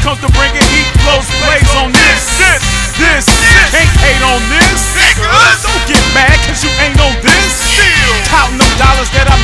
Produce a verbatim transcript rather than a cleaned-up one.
comes to bringing heat, blows plays on this. This, this, can't hate on this. Don't get mad cause you ain't on this. Counting them dollars that I